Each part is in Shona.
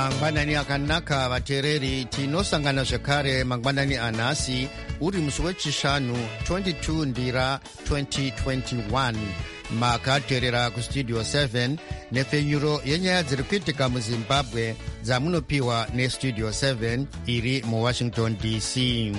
mangwanani akanaka vateereri, tinosangana zvekare mangwanani anhasi uri musi wechishanu 22 ndira 2021 makateerera kustudio 7 nepfenyuro yenyaya dziri kuitika muzimbabwe dzamunopiwa nestudio 7 iri muwashington dc.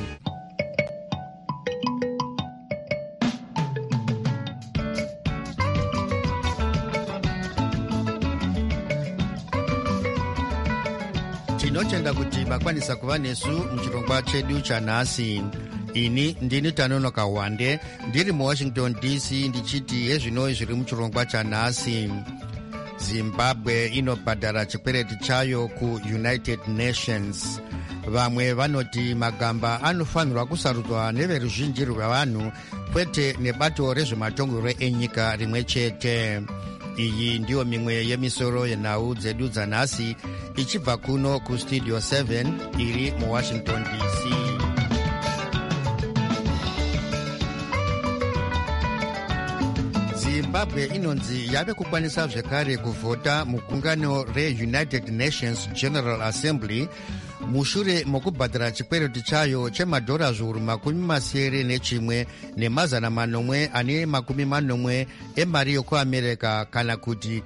tinotenda kuti makwanisa kuva nesu muchirongwa chedu chanhasi. ini ndini Tanonoka Wande ndiri muwashington dc ndichiti hezvinoi zviri muchirongwa chanhasi. zimbabwe inobhadhara chikwereti chayo kuunited nations. vamwe vanoti magamba anofanirwa kusarudzwa neveruzhinji rwevanhu kwete nebato rezvematongero enyika rimwe chete. iyi ndiyo mimwe yemisoro yenhau dzedu dzanhasi ichibva kuno kustudio 7 iri muwashington dc. zimbabwe inonzi yave kukwanisa zvekare kuvhota mugungano reunited nations general assembly mushure mokubhadhara chikwereti chayo chemadhora zviuru 71 nemazana 490 emari yekuamerica kana kuti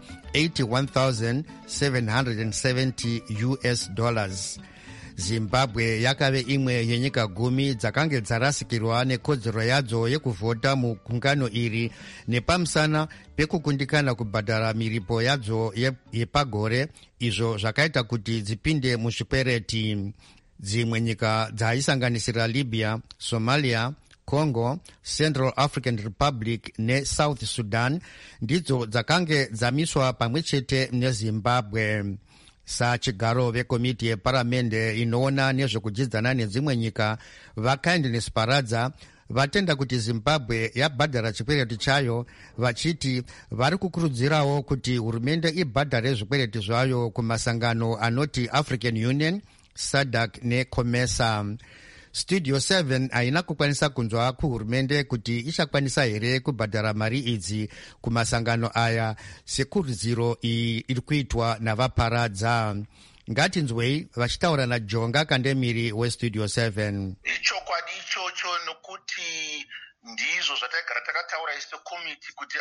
$81,770. zimbabwe yakave imwe yenyika 10 dzakange dzarasikirwa nekodzero yadzo yekuvhota mugungano iri nepamusana pekukundikana kubhadhara miripo yadzo yepagore, izvo zvakaita kuti dzipinde muzvikwereti. dzimwe nyika dzaisanganisira libya, somalia, congo, central african republic nesouth sudan ndidzo dzakange dzamiswa pamwe chete nezimbabwe. sachigaro vekomiti yeparamende inoona nezvekudyidzana nedzimwe nyika vakindness paradza vatenda kuti zimbabwe yabhadhara chikwereti chayo, vachiti vari kukurudzirawo kuti hurumende ibhadhare zvikwereti zvayo kumasangano anoti african union, SADC necomesa. studio 7 haina kukwanisa kunzwa kuhurumende kuti ichakwanisa here kubhadhara mari idzi kumasangano aya sekurudziro iyi iri kuitwa navaparadza. ngatinzwei vachitaura naJonga Kandemiri westudio 7. chokwadi ichocho nokuti ndizvo zvataigara takataura isu komiti kuti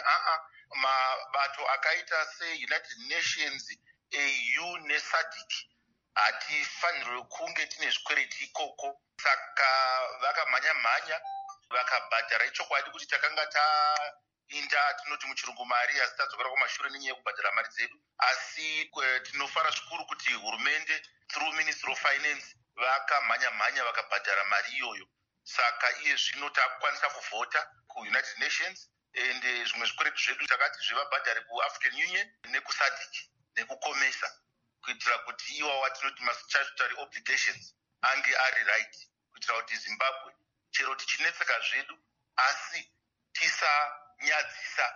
mabato akaita seunited nations, AU neSADC hatifanirwe kunge tine zvikwereti ikoko. saka vakamhanya-mhanya vakabhadhara ichokwadi kuti takanga tainda tinoti muchirungu mari asi tadzokera kumashure nenyaya yekubhadhara mari dzedu, asi tinofara zvikuru kuti hurumende through ministry of finance vakamhanya-mhanya vakabhadhara mari iyoyo. saka iye zvino takukwanisa kuvhota kuunited nations ende zvimwe zvikwereti zvedu takati zvivabhadhare kuafrican union nekuSADC nekucomesa kuitira kuti iwawa watinoti statutory obligations ange ari right, kuitira kuti zimbabwe chero tichinetseka zvedu asi tisanyadzisa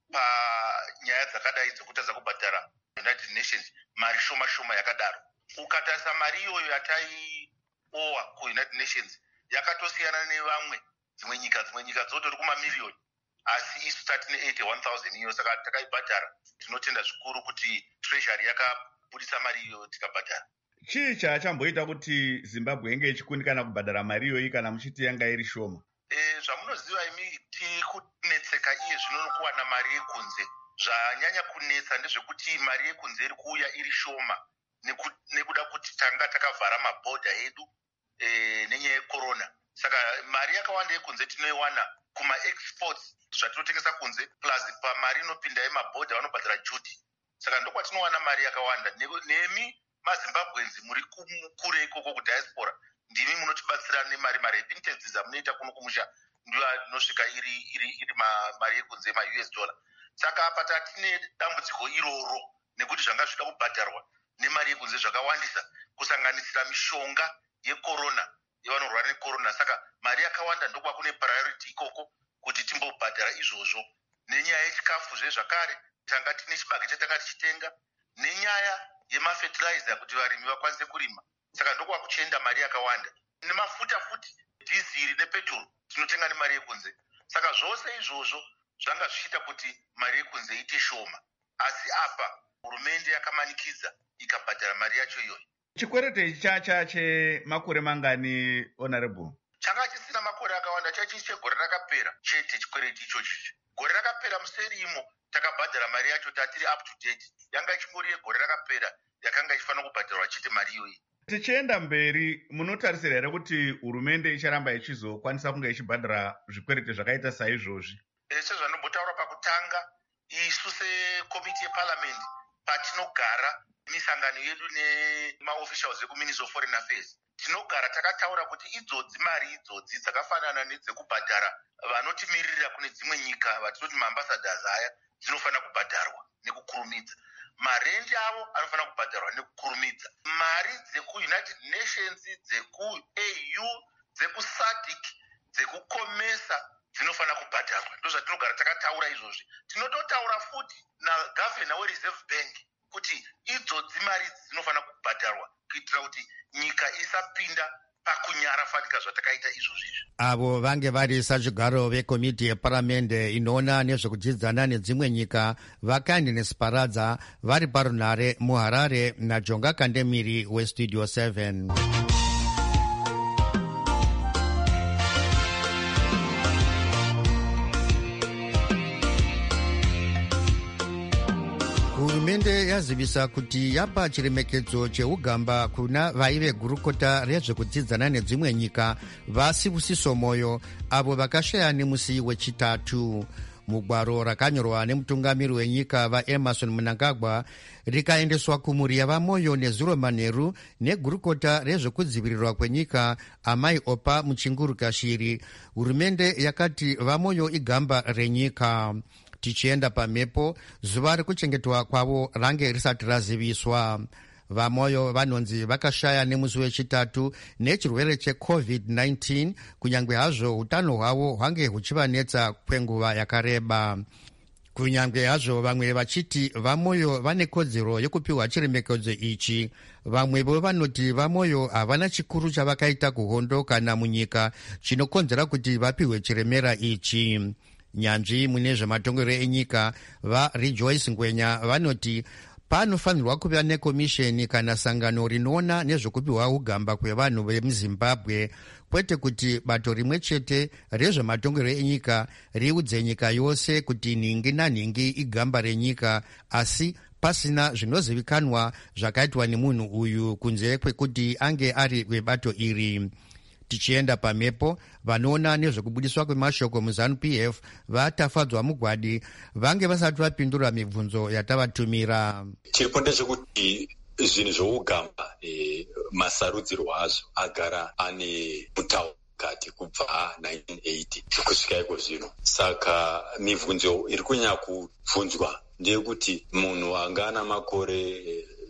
panyaya dzakadai dzekutadza kubhadhara united nations mari shoma yakadaro. ukatarisa mari iyoyo yataiowa kuunited nations yakatosiyana nevamwe dzimwe nyika dzotori kumamiriyoni, asi isu tatine 81,000 iyo, saka takaibhadhara. tinotenda zvikuru kuti treasury yakabudisa mari iyo tikabhadhara. chii chachamboita kuti zimbabwe inge ichikundikana kubhadhara mari iyoyi kana muchiti yanga iri shoma? zvamunoziva imi tiri kunetseka iye zvino nokuwana mari yekunze. zvanyanya kunetsa ndezvekuti mari yekunze iri kuuya iri shoma nekuda kuti tanga takavhara mabhodha edu nenyaya yekorona. saka mari yakawanda yekunze tinoiwana kuma-exports zvatinotengesa kunze plus pamari inopinda yemabhodha vanobhadhara duty. saka ndokwatinowana mari yakawanda. nemi mazimbabwenzi muri kure ikoko kudiaspora ndimi munotibatsira nemari remittances dzamunoita kuno kumusha ndiyo inosvika iri mari yekunze ma-US dollar. saka apa tatine dambudziko iroro nekuti zvanga zvida kubhadharwa nemari yekunze zvakawandisa kusanganisira mishonga yekorona yevanorwara nekorona. saka mari yakawanda ndokwa kune priority ikoko kuti timbobhadhara izvozvo. nenyaya yechikafu zvezvakare tanga tine chibage chatanga tichitenga, nenyaya yemafertilizer kuti varimi vakwanise kurima. saka ndokwa kuchienda mari yakawanda. nemafuta futi, dhiziri nepetrol tinotenga nemari yekunze. saka zvose izvozvo zvanga zvichiita kuti mari yekunze iite shoma. asi apa hurumende yakamanikidza ikabhadhara mari yacho iyoyo. Chikwerete chacha chemakore mangani, Honorable? Changa chisina makore akawanda, chachi chegore rakapera chete chikwereti ichochi. Gore rakapera museri imo takabhadhara mari yacho tatiri up to date. Yanga ichingori yegore rakapera yakanga ichifanira kubhadharwa chete mari iyoyi. Tichienda mberi, munotarisira here kuti hurumende icharamba ichizokwanisa kunge ichibhadhara zvikwerete zvakaita saizvozvi? Sezvanombotaura pakutanga, isu sekomiti yeparliament patinogara misangano yedu nemaofficials ekuministry of foreign affairs, tinogara takataura kuti idzodzi mari idzodzi dzakafanana nedzekubhadhara vanotimirira kune dzimwe nyika vatinoti maambassadors aya dzinofanira kubhadharwa nekukurumidza. Marenje avo anofanira kubhadharwa nekukurumidza. Mari dzeku-United Nations, dzeku-AU, dzeku-SADC, dzeku-COMESA dzinofanira kubhadharwa. Ndozvatinogara takataura izvozvi. Tinototaura futi nagavhena weReserve Bank kuti idzodzi mari dzinofanira kubhadharwa kuitira kuti nyika isapinda pakunyara fanika zvatakaita izvozvi. Avo vange vari sachigaro vekomiti yeparamende inoona nezvekudzidzana nedzimwe nyika vaKindness Paradza vari parunhare muHarare naJonga Kandemiri weStudio 7. Hurumende yazivisa kuti yapa chiremekedzo cheugamba kuna vaive gurukota rezvekudzidzana nedzimwe nyika vaSibusiso Moyo avo vakashaya nemusi wechitatu. Mugwaro rakanyorwa nemutungamiri wenyika vaEmmerson Mnangagwa rikaendeswa kumhuri yavaMoyo neZuro Manheru negurukota rezvekudzivirirwa kwenyika Amai Opa Muchinguru Kashiri. Hurumende yakati vaMoyo igamba renyika. Tichienda pamhepo, zuva rekuchengetwa kwavo range risati raziviswa. VaMoyo vanonzi vakashaya nemusi wechitatu nechirwere cheCovid-19 kunyange hazvo hutano hwavo hwange huchivanetsa kwenguva yakareba. Kunyange hazvo vamwe vachiti vaMoyo vane kodzero yokupiwa chiremekedzo ichi, vamwevo vanoti vaMoyo havana chikuru chavakaita kuhondo kana munyika chinokonzera kuti vapiwe chiremera ichi. Nyanzvi mune zvematongerero enyika vaRejoice Ngwenya vanoti panofanirwa kuva nekomisheni kana sangano rinoona nezvekupiwa ugamba kwevanhu vemuZimbabwe, kwete kuti bato rimwe chete rezvematongerero enyika riudze nyika yose kuti nhingi nanhingi igamba renyika, asi pasina zvinozivikanwa zvakaitwa nemunhu uyu kunze kwekuti ange ari webato iri. Tichienda pamhepo, vanoona nezvekubudiswa kwemashoko muZANU-PF vatafadzwa mugwadi vange vasati vapindura mibvunzo yatavatumira. Chiripo ndechekuti zvinhu zvougamba masarudzirwo azvo agara ane mutaukati kubva 1980 kusvika iko zvino. Saka mibvunzo iri kunyanya kubvunzwa ndeyekuti munhu anga ana makore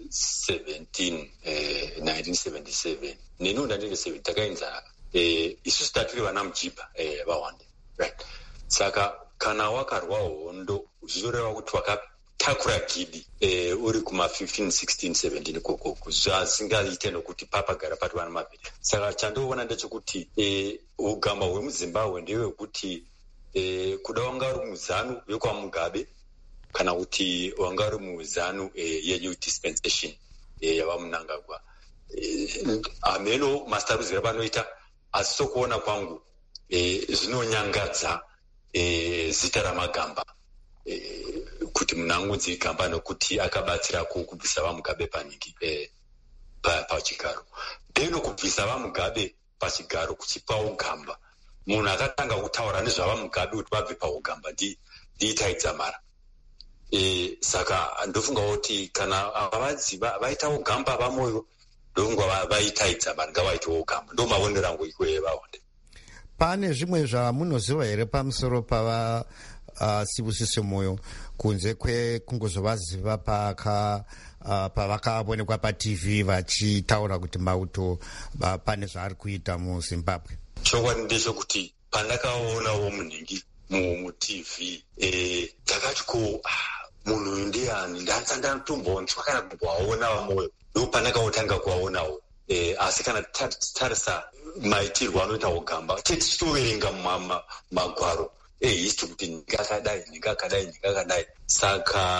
1977 neni 1977 takaenzana isusu tatiri vana mujipa vawande, right? Saka kana wakarwa hondo zvinoreva kuti wakatakura gidi uri kuma 15 16 17 kokoko zvazingaite nokuti papagara pati vana mavhiri. Saka chandoona ndechekuti ugamba hwemuZimbabwe ndewekuti kuda wanga uri muZANU yekwaMugabe kana kuti wanga uri muZANU yeNew Dispensation yavaMnangagwa, ameno masarudziro panoita, asi sokuona kwangu zvinonyangadza zita raMagamba kuti munangunzi gamba nokuti akabatsira kubvisa vaMugabe paningi pachigaro. Beno kubvisa vaMugabe pachigaro kuchipa ugamba, munhu akatanga kutaura nezvavaMugabe kuti vabve paugamba ndiitaidza mara. Saka ndofunga kuti kana avadziva vaita ugamba vaMoyo ndonga vaitaidza vanhu ngavaitawo ugamba. Ndo mavonero angu ikweyo vaonde. Pane zvimwe zvamunoziva here pamusoro pava Sibusiso Moyo kunze kwekungozovaziva pavakaonekwa paTV vachitaura kuti mauto pane zvaari kuita muZimbabwe? Chokwadi ndechekuti pandakaonawo munhingi muTV takati ko munhu uyu ndiani, ndatombonzwa kana kuvaona vaMoyo, ndo pandakaotanga kuvaonawo. Asi kana tarisa maitirwo anoita ugamba tichitoverenga magwaro history kuti nyika akadai. Saka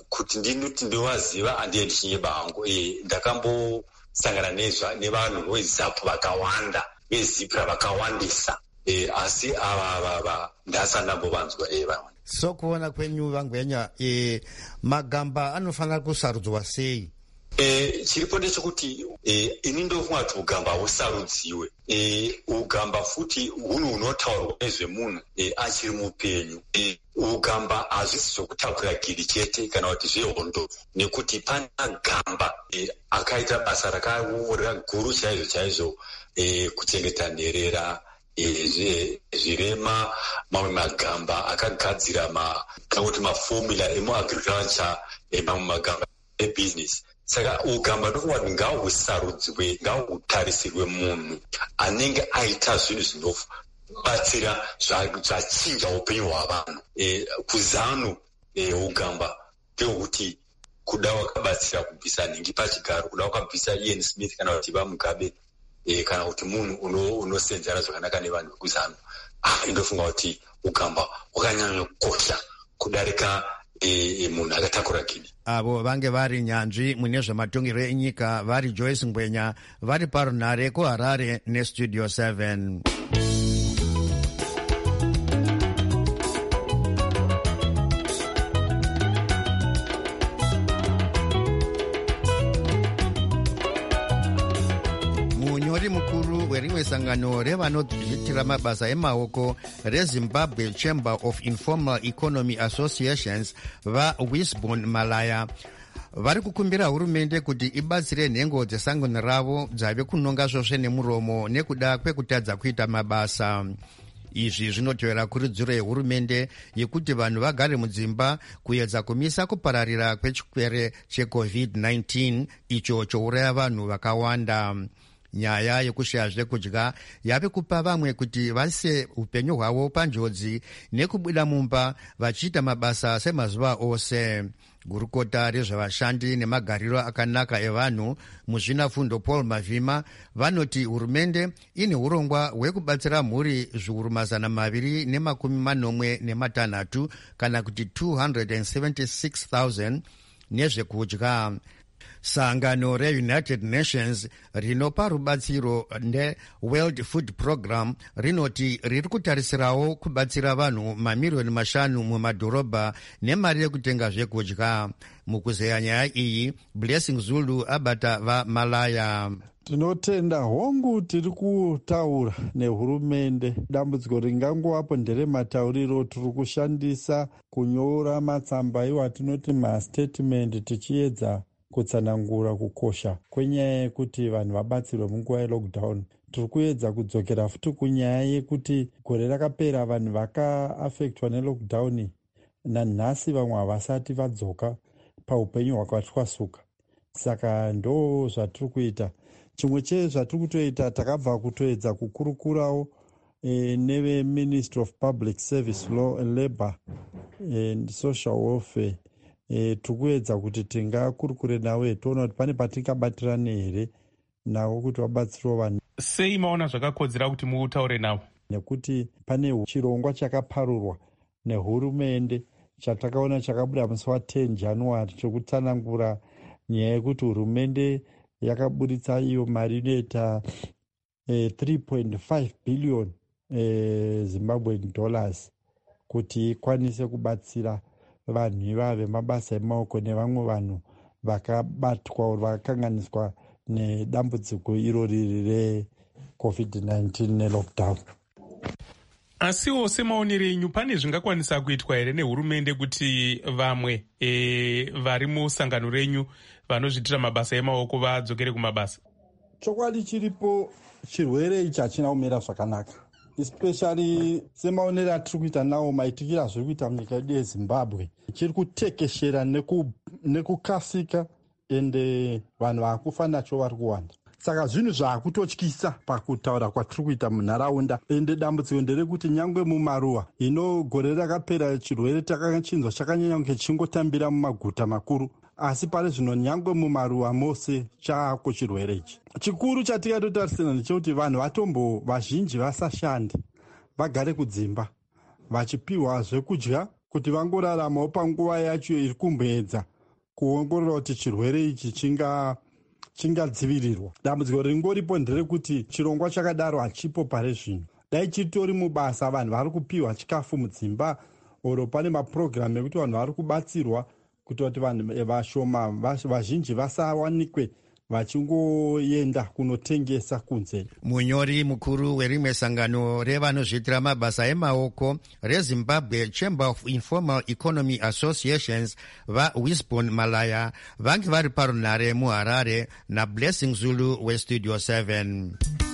kuti ndinoti ndovaziva handie ndichinyeba hangu ndakambosangana nevanhu vezapu vakawanda vezipra vakawandisa asi ava ndasandambovanzwa vamwe. So kuona kwenyu vangwenya magamba anofanira kusarudzwa sei? Chiripo ndechekuti ini ndofunga kuti ugamba husarudziwe. Ugamba futi hunhu hunotaurwa nezvemunhu achiri mupenyu. Ugamba hazvisi zvokutakura giri chete kana kuti zvehondo, nekuti pana gamba akaita basa rakaguru chaizvo kuchengeta nherera, zvirema, mamwe magamba akagadzira kuti mafomula emuagriculture, mamwe magamba ebusiness. Saka ugamba ndokuva kuti ngahusarudzwe, ngahutarisirwe munhu anenge aita zvinhu zvinobatsira zvachinja upenyu hwavanhu. Kuzanu ugamba ndehwekuti kuda wakabatsira kubvisa nhingi pachigaro, kuda wakabvisa Ian Smith kana kuti Mugabe, kana kuti munhu unosenzana zvakanaka nevanhu vekuzanu. Ndofunga kuti ugamba wakanyanya kukosha kudarika munhu akatakura gini. Avo vange vari nyanzvi mune zvematongero enyika vari Joyce Ngwenya vari parunhare kuHarare neStudio 7. Munyori mukuru werimwe sangano revanozviitira mabasa emaoko reZimbabwe Chamber of Informal Economy Associations vaWisbon Malaya vari kukumbira hurumende kuti ibatsire nhengo dzesangano ravo dzave kunonga zvosve nemuromo nekuda kwekutadza kuita mabasa. Izvi zvinotevera kuridziro yehurumende yekuti vanhu vagare mudzimba kuedza kumisa kupararira kwechirwere cheCovid-19 icho chouraya vanhu vakawanda. Nyaya yekushaya zvekudya yave kupa vamwe kuti vaise upenyu hwavo panjodzi nekubuda mumba vachiita mabasa semazuva ose. Gurukota rezvavashandi nemagariro akanaka evanhu muzvinafundo Paul Mavhima vanoti hurumende ine urongwa hwekubatsira mhuri zviuru 286 kana kuti 276,000 nezvekudya. Sangano reUnited Nations rinopa rubatsiro neWorld Food Program rinoti riri kutarisirawo kubatsira vanhu mamirioni 5 mumadhorobha nemari yekutenga zvekudya. Mukuzeya nyaya iyi, Blessing Zulu abata vaMalaya. Tinotenda hongu tiri kutaura nehurumende. Dambudziko ringangovapo nderematauriro tiri kushandisa kunyora matsamba iwo atinoti mastatement tichiedza kutsanangura kukosha kwenyaya yekuti vanhu vabatsirwe munguva yelockdown. Tiri kuedza kudzokera futi kunyaya yekuti gore rakapera vanhu vakaafektwa nelockdown nanhasi vamwe havasati vadzoka paupenyu hwakatwasuka. Saka ndo zvatiri kuita. Chimwe chezvatiri kutoita, takabva kutoedza kukurukurawo neve-Ministry of Public Service, Labour and Social Welfare. Tikuedza kuti tingakurukure nawe toona kuti pane patingabatirane here navo kuti vabatsiriwo vanhu. Sei maona zvakakodzera kuti mutaure navo? Nekuti pane chirongwa chakaparurwa nehurumende chatakaona chakabuda musi wa10 January chokutsanangura nyaya yekuti hurumende yakaburitsa iyo mari inoita 3.5 billion Zimbabwean dollars kuti ikwanise kubatsira vanhu ivave mabasa emaoko nevamwe vanhu vakabatwa vakakanganiswa nedambudziko iro riri reCovid-19 nelockdown. Asiwo semaonero enyu pane zvingakwanisa kuitwa here nehurumende kuti vamwe vari musangano renyu vanozviitira mabasa emaoko vadzokere kumabasa? Chokwadi chiripo, chirwere ichi hachina kumira zvakanaka, especially semaonero atiri kuita nawo maitikiro azviri kuita munyika yedu yeZimbabwe chiri kutekeshera nekukasika ende vanhu vakufa nacho vari kuwanda. Saka zvinhu zvaakutotyisa pakutaura kwatiri kuita munharaunda. Ende dambudziko nderekuti nyangwe mumaruwa gore rakapera chirwere takachinzwa chakanyanya kunge chingotambira mumaguta makuru, asi pari zvino nyangwe mumaruwa mose chaako chirwere ichi. Chikuru chatikatotarisana ndechekuti vanhu vatombo vazhinji vasashande, vagare kudzimba vachipiwa zvekudya kuti vangoraramawo panguva yacho iri kumboedza kuongorora kuti chirwere ichi chingadzivirirwa. Dambudziko ringoripo nderekuti chirongwa chakadaro hachipo pare zvino. Dai chitori mubasa, vanhu vari kupiwa chikafu mudzimba, oro pane mapurogiramu ekuti vanhu vari kubatsirwa kuti vanhu vashoma vazhinji vasawanikwe vachingoenda kunotengesa kunze. Munyori mukuru werimwe sangano revanozviitira mabasa emaoko reZimbabwe Chamber of Informal Economy Associations vaWisbon Malaya vange vari parunhare muHarare naBlessing Zulu weStudio 7.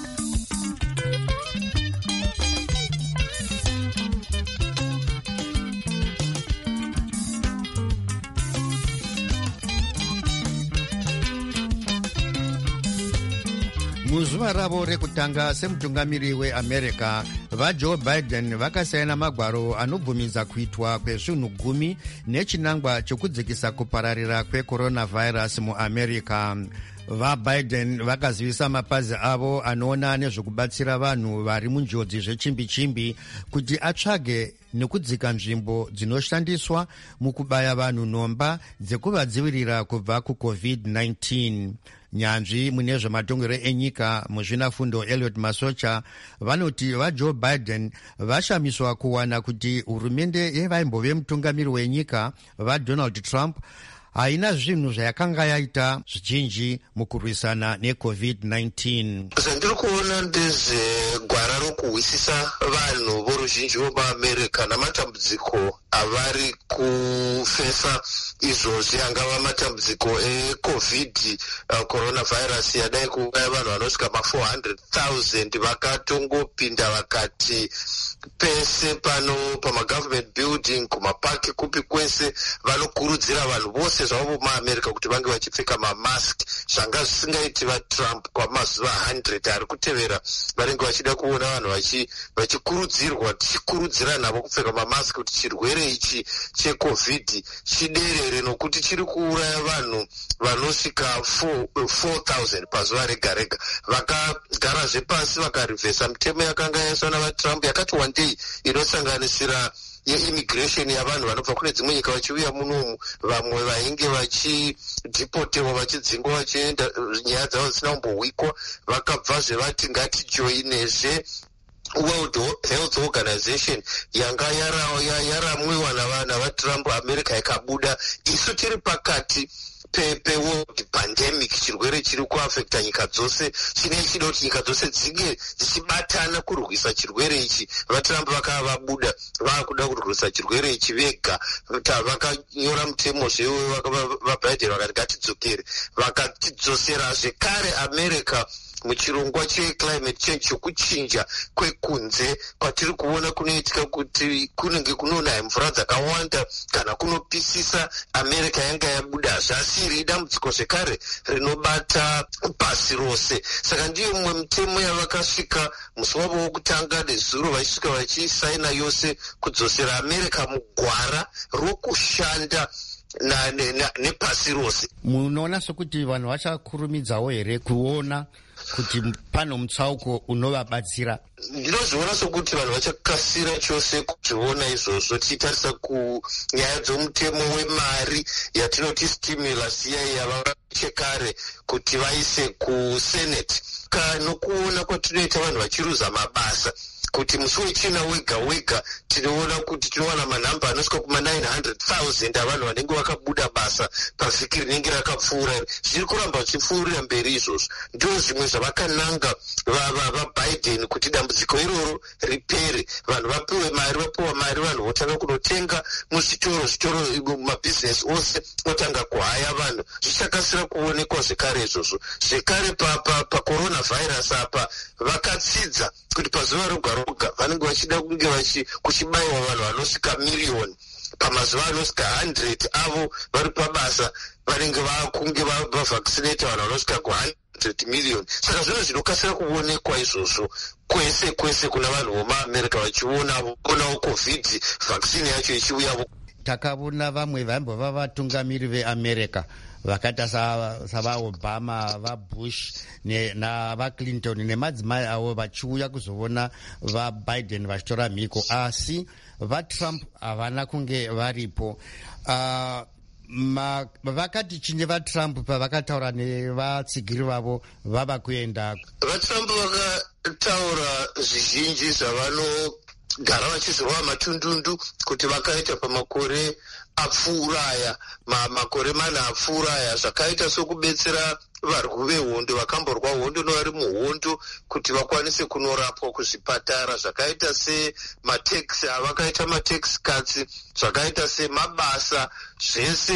Muzuva ravo rekutanga semutungamiri weAmerica, vaJoe Biden vakasaina magwaro anobvumidza kuitwa kwezvinhu 10 nechinangwa chokudzikisa kupararira kwecoronavirus muAmerica. VaBiden vakazivisa mapazi avo anoona nezvekubatsira vanhu vari munjodzi zvechimbi-chimbi kuti atsvage nekudzika nzvimbo dzinoshandiswa mukubaya vanhu nhomba dzekuvadzivirira kubva kuCovid-19. Nyanzvi mune zvematongero enyika muzvinafundo Elliot Masocha vanoti vaJoe Biden vashamiswa kuwana kuti hurumende yevaimbove mutungamiri wenyika vaDonald Trump haina zvinhu zvayakanga yaita zvizhinji mukurwisana neCovid-19. Zvandiri kuona ndezvegwara rokuhwisisa vanhu voruzhinji vomuAmerica namatambudziko avari kufesa izvozvi, angava matambudziko eCovid coronavirus yadai kuuraya vanhu vanosvika ma400,000. Vakatongopinda vakati pese pano pamagovernment building, kumapaki, kupi kwese vanokurudzira vanhu vose zvavo muAmerica kuti vange vachipfeka mamask, zvanga zvisingaiti vaTrump kwamazuva 100 ari kutevera. Vanenge vachida kuona vanhu vachikurudzirwa, tichikurudzira navo kupfeka mamask kuti chirwere ichi cheCovid chiderere, nokuti chiri kuuraya vanhu vanosvika 4,000 pazuva rega rega. Vakagarazve pasi vakarivhesa mitemo yakanga yaiswa navaTrump yakati wandei inosanganisira yeimmigration yavanhu vanobva kune dzimwe nyika vachiuya munomu, vamwe vainge vachidhipotewa vachidzingwa vachienda nyaya dzavo dzisina kumbohwikwa. Vakabvazve vati ngatijoinezve World Health Organization yanga yaramwiwa navaTrump. America yakabuda. Isu tiri pakati peworld pandemic, chirwere chiri kuafekta nyika dzose. Chinenge chida kuti nyika dzose dzinge dzichibatana kurwisa chirwere ichi. vaTrump vakava vabuda, vakuda kurwisa chirwere ichi vega. Vakanyora mutemo zvewe vaBiden vakati ngatidzokere, vakatidzosera zvekare America muchirongwa checlimate change, chokuchinja kwekunze kwatiri kuona kunoitika kuti kunenge kunonaya mvura dzakawanda kana kunopisisa. America yanga yabuda zvasiri idambudziko zvekare rinobata pasi rose. Saka ndiyo mumwe mitemo yavakasvika musi wavo wokutanga nezuro vachisvika vachisaina yose kudzosera America mugwara rokushanda nepasi rose. Munoona sokuti vanhu vachakurumidzawo here kuona kuti pano mutsauko unovabatsira? Ndinozviona sokuti vanhu vachakasira chose kuzviona izvozvo, tichitarisa kunyaya dzomutemo wemari yatinoti stimulus yavachekare kuti vaise kuSenate, nokuona kwatinoita vanhu vachiruza mabasa, kuti musi wechina wega wega tinoona kuti tinowana manhamba anosvika kuma900,000 avanhu vanenge vakabuda basa pavhiki rinenge rakapfuura. Zviri kuramba zvichipfuurira mberi izvozvo. Ndizvo zvimwe zvavakananga vaBiden kuti dambudziko iroro ripere, vanhu vapiwe mari, vapiwa mari, vanhu votanga kunotenga muzvitoro, mabhizinesi ose otanga kuhaya vanhu. Zvichakasira kuonekwa zvekare izvozvo. Zvekare pacoronavirus apa vakatsidza kuti pazuva roga roga vanenge vachida kunge kuchibayiwa vanhu vanosvika miriyoni. Pamazuva anosvika 100 avo vari pabasa vanenge vakunge vavhaccinate vanhu vanosvika ku100 million. Saka zvinhu zvinokasira kuonekwa izvozvo kwese kwese kuna vanhu vomuAmerica vachionawo COVID vaccine yacho ichiuyavo. Takaona vamwe vaimbova vatungamiri veAmerica vakaita savaObama, vaBush navaClinton nemadzimai avo vachiuya kuzoona vaBiden vachitora mhiko, asi vaTrump havana kunge varipo. vakati chinye vatrump pavakataura nevatsigiri vavo vava kuenda. Vatrump vakataura zvizhinji zvavanogara vachizorova matundundu kuti vakaita pamakore apfuuraya, makore mana apfuuraya, zvakaita sokubetsera varwi vehondo vakamborwa hondo nevari muhondo kuti vakwanise kunorapwa kuzvipatara, zvakaita semateksi avakaita matax cuts, zvakaita semabasa zvese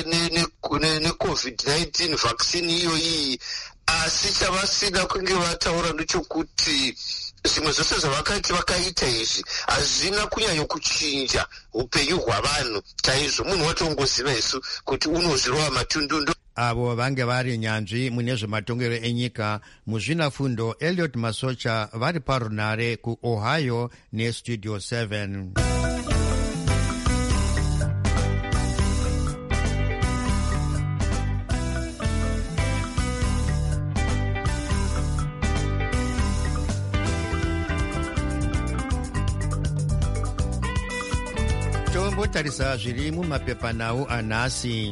necovid-19 vaccine iyi. Asi chavasina kunge vataura ndechokuti zvimwe zvose zvavakati vakaita izvi hazvina kunyanya kuchinja upenyu hwavanhu chaizvo. Munhu watongoziva isu kuti unozvirova matundundu. Avo vange vari nyanzvi mune zvematongero enyika muzvinafundo Elliot Masocha vari parunare kuOhio neStudio 7. Tombotarisa zviri mumapepanhau anhasi.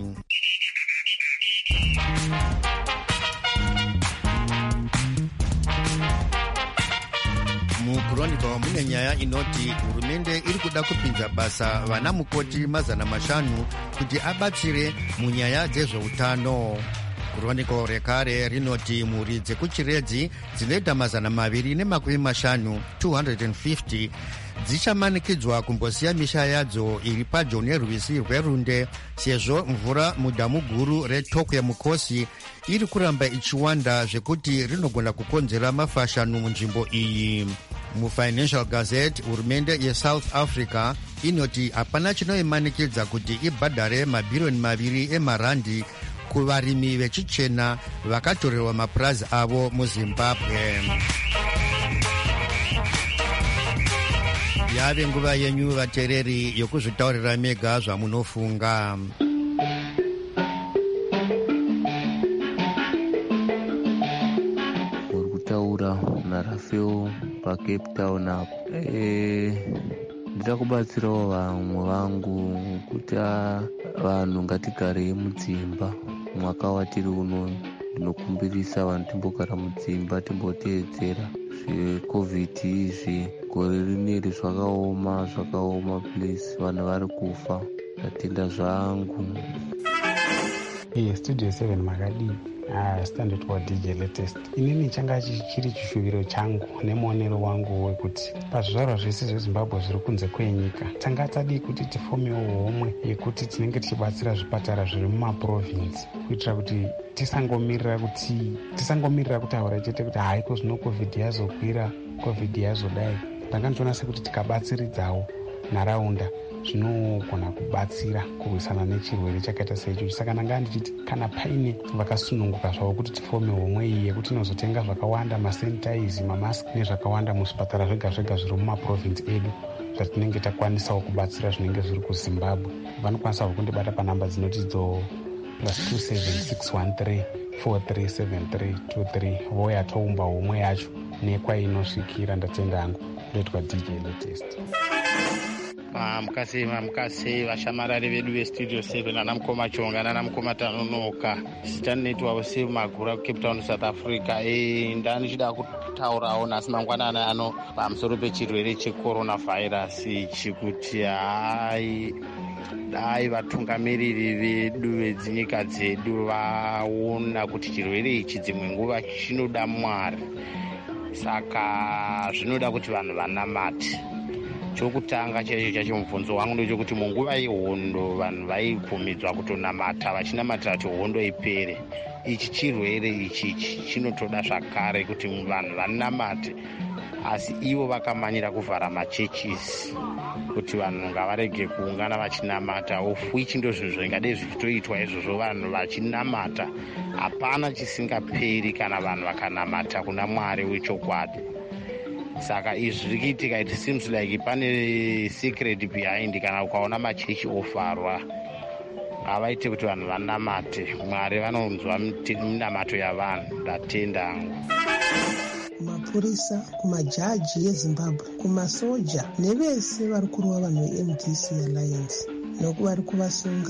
muChronicle mune nyaya inoti hurumende iri kuda kupinza basa vana mukoti 500 kuti abatsire munyaya dzezveutano. Chronicle rekare rinoti mhuri dzekuchiredzi dzinoita 250 250 dzichamanikidzwa kumbosiya misha yadzo iri padyo nerwizi rwerunde sezvo mvura mudhamu guru retokwe mukosi iri kuramba ichiwanda zvekuti rinogona kukonzera mafashanu munzvimbo iyi. MuFinancial Gazette hurumende yeSouth Africa inoti hapana chinoimanikidza kuti ibhadhare mabhirioni 2 emarandi kuvarimi vechichena vakatorerwa mapurazi avo muZimbabwe. Yave nguva yenyu vateereri yokuzvitaurira mega zvamunofunga. Uri kutaura naRafael paCape Town apo. Ndida kubatsirawo vamwe vangu kuti vanhu ngatigarei mudzimba. Mwaka watiri uno ndinokumbirisa vanhu timbogara mudzimba timboteedzera zveCovid izvi. Gore rineri zvakaoma please, vanhu vari kufa. Ndatenda zvangu. Studio 7 makadii. Standard wa DJ Latest. Inini changa chiri chishuviro changu nemuonero wangu wekuti pazvizvarwa zvese zveZimbabwe zviri kunze kwenyika tanga tadii kuti tifomewo homwe yekuti tinenge tichibatsira zvipatara zviri mumaprovinsi kuitira kuti tisangomirira kutaura chete kuti haiko zvino covid yazokwira, covid yazodai. Tanga ndichiona sekuti tikabatsiridzawo nharaunda zvinogona kubatsira kurwisana nechirwere chakaita seicho. Saka ndanga ndichiti kana paine vakasununguka zvavo kuti tifome homwe iyi yekuti inozotenga zvakawanda, masanitize, mamask nezvakawanda muzvipatara zvega zvega zviri mumaprovinsi edu, zvatinenge takwanisawo kubatsira zvinenge zviri kuZimbabwe, vanokwanisa kundibata panhamba dzinoti dzo +27613 437323 voya toumba homwe yacho nekwainosvikira. Ndatenda hangu. Ndoitwa DJ Latest. Mukase vashamarari vedu veStudio 7 ana mukoma chonga nana mukoma tanonoka sitanetwa vose magura kuCape Town South Africa. Ndani chida kutaurawo nhasi mangwanana ano pamusoro pechirwere cheCoronavirus chikuti dai vatungamiriri vedu vedzinyika dzedu vaona kuti chirwere ichi dzimwe nguva chinoda Mwari, saka zvinoda kuti vanhu vanamate. Chokutanga chacho mubvunzo wangu ndechokuti munguva yehondo vanhu vaibvumidzwa kutonamata vachinamatira kuti hondo ipere. Ichi chirwere ichi chinotoda zvakare kuti vanhu vanamate, asi ivo vakamanyira kuvhara machechisi kuti vanhu ngavarege kuungana vachinamata. Ichi ndo zvinhu zvingadei zvichitoitwa izvozvo, vanhu vachinamata. Hapana chisingaperi kana vanhu vakanamata kuna Mwari wechokwadi. Saka izvi zviri kuitika, it seems like pane secret behind. Kana ukaona machechi ofara havaite kuti vanhu vanamate Mwari, vanonzwa minamato yavanhu. Ndatenda hangu. Kumapurisa, kumajaji eZimbabwe, kumasoja nevese vari kurova vanhu veMDC Alliance nokuvari kuvasunga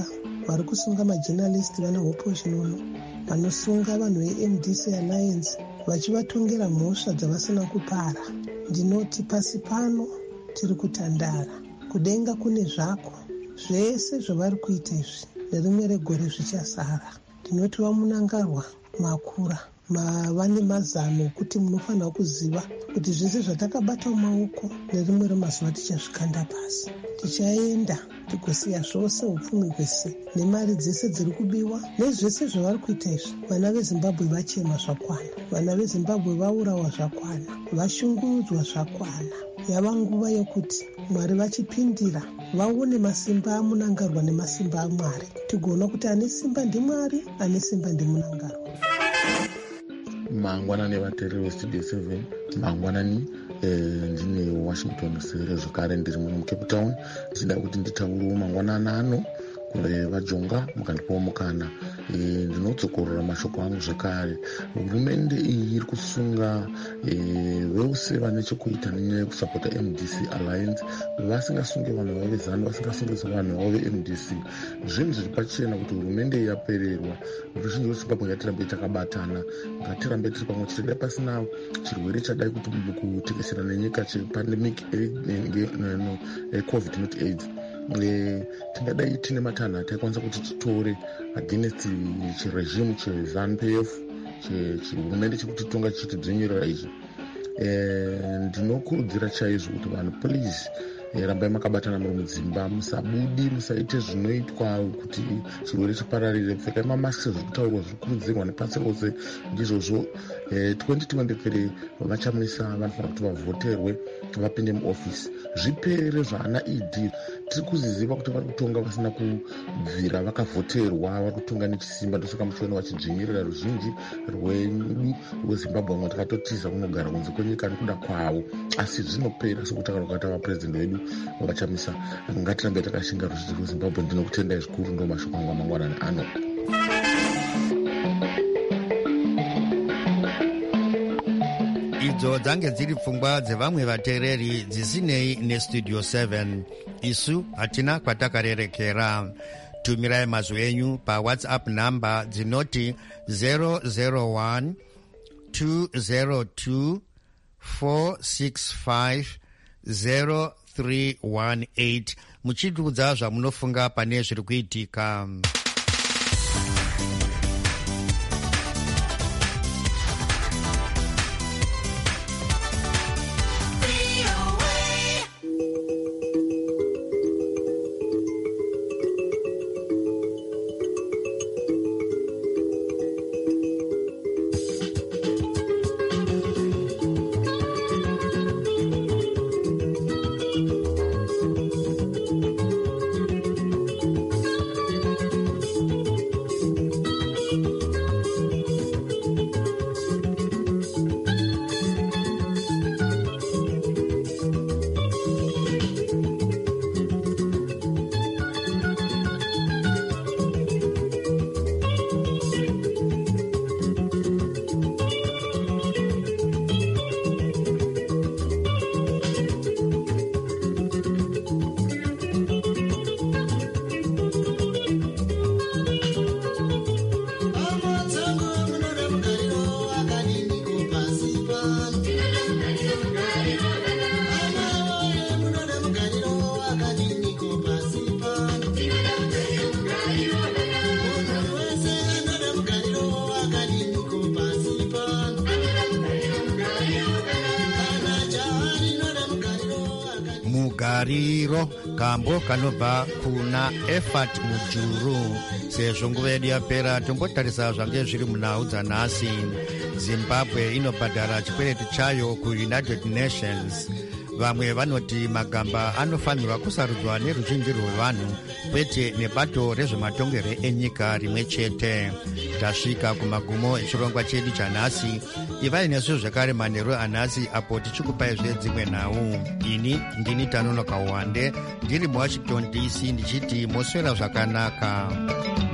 vari kusunga majournalist vana hoposhinono, vanosunga vanhu veMDC Alliance vachivatongera mhosva dzavasina kupara. Ndinoti pasi pano tiri kutandara, kudenga kune zvako. Zvese zvavari kuita izvi nerimwe regore zvichasara. Ndinoti vamunangarwa makura vane mazano okuti munofanira kuziva kuti zvese zvatakabata mumaoko nerimwe remazuva tichazvikanda pasi. Tichaenda tigosiya zvose upfumi hwese nemari dzese dziri kubiwa nezvese zvavari kuita izvi. Vana veZimbabwe vachema zvakwana, vana veZimbabwe vaurawa zvakwana, vashungurudzwa zvakwana. Yava nguva yokuti Mwari vachipindira vaone masimba amunangarwa nemasimba aMwari, tigoona kuti ane simba ndiMwari, ane simba ndimunangarwa. Mangwanani vateereri veStudio 7, mangwanani ndine Washington sere zvakare ndiri muno muCape Town. Ndichida kuti nditaurewo mangwanani ano vajonga mukandipawo mukana. Ndinotsokorora mashoko angu zvakare. Hurumende iyi iri kusunga vose vane chekuita nenyaya yekusapota MDC Alliance, vasingasunge vanhu vavezano, vasingasungisa vanhu vavo veMDC. Zvinhu zviri pachena kuti hurumende iyi yapererwa. Ruzhinji rweZimbabwe ngatirambe takabatana, ngatirambe tiri pamwe chete. Dai pasina chirwere chadai kuti kutekesera nenyika chepandemic COVID not AIDS, tingadai tine matanha taikwanisa kuti titore against chiregimu cheZANU-PF, chihurumende chekutitonga chitidzinyorera izvi. Ndinokurudzira chaizvo kuti vanhu please rambai makabatana muri mudzimba, musabudi, musaite zvinoitwa kuti chirwere chipararire. Pfekai mamasiki zviri kutaurwa, zviri kurudzirwa nepasi rose. Ndizvozvo 2023 vachamisa vanofanira kuti vavhoterwe vapinde muofisi. Zvipere zvaana ED tiri kuziziva kuti vari kutonga vasina kubvira vakavhoterwa, vari kutonga nechisimba. Ndosaka muchiona vachidzvinyirira ruzhinji rwedu rweZimbabwe. Vamwe takatotiza kunogara kunze kwenyika nekuda kwavo, asi zvinopera sokutaura kwakaita vapurezidendi vedu vachamisa. Ngatirambe takashinga ruzhinji rweZimbabwe. Ndinokutendai zvikuru, ndo mashoko angu amangwanani ano. Idzo dzange dziri pfungwa dzevamwe vateereri dzisinei neStudio 7. Isu hatina kwatakarerekera. Tumirai mazwi enyu paWhatsApp namba dzinoti 001 202 465 0318 muchitiudza zvamunofunga pane zviri kuitika. Mugariro kambo kanobva kuna Effort Mujuru. Sezvo nguva yedu yapera, tombotarisa zvange zviri munhau dzanhasi. Zimbabwe inobhadhara chikwereti chayo kuUnited Nations. Vamwe vanoti magamba anofanirwa kusarudzwa neruzhinji rwevanhu, kwete nebato rezvematongere enyika rimwe chete. Tasvika kumagumo echirongwa chedu chanhasi. Ivai nesu zvakare manheru anhasi, apo tichikupaizve dzimwe nhau. Ini ndini Tanonoka Wande, ndiri muWashington DC, ndichiti moswera zvakanaka.